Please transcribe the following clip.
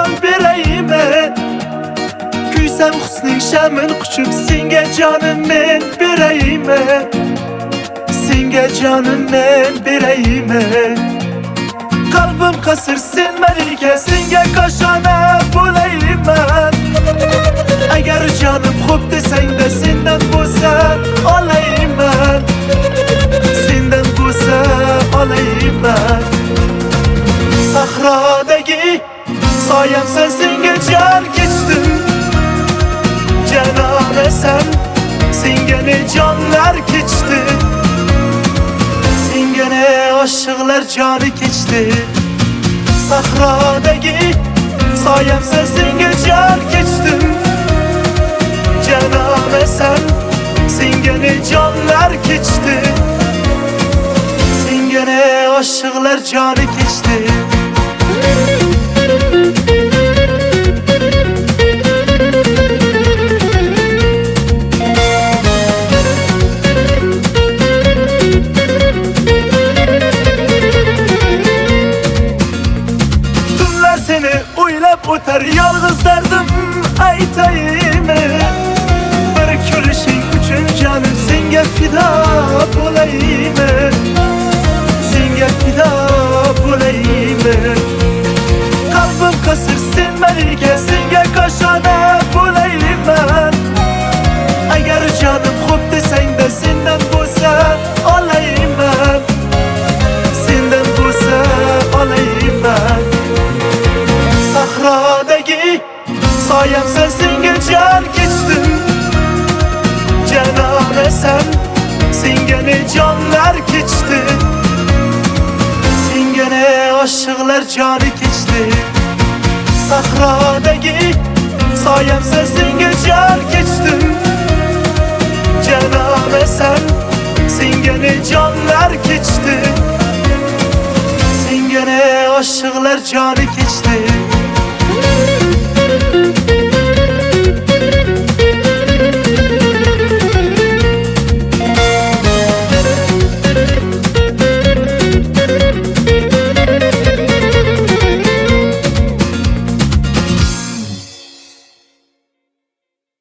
bireyime. Küysem husnin şemin kuçup singe canım men bireyime. Singe canım men bireyime. Kalbim kasır silmelike singe kaşana buleyime. Eğer canım hop desen de senden buza olayım ben. Senden buza olayım ben. Sahradaki sayem sensin geçer geçtim. Cenane sen singene canlar geçti. Singene aşıklar canı geçti. Sahradaki sayem sensin geçer geçtim. Cenane sen singene canlar geçti. Singene aşıklar canı geçti. Tünler seni uylap öter yalnız derdim aytayım. Bir külüşün üçün canım senge fida bulayım. Senge fida bulayım. Kalbim kasır silmelike senge kaşana bulayım ben. Eğer canım hop desen de senden buza olayım ben. Senden buza olayım ben. Sahradaki sayem sensin geçer geçtim. Cenane sen singene canlar geçti. Singene aşıklar canı geçti. Sahradaki sayem sensin geçer geçtim. Cenane sen singene canlar geçti. Singene aşıklar canı geçti.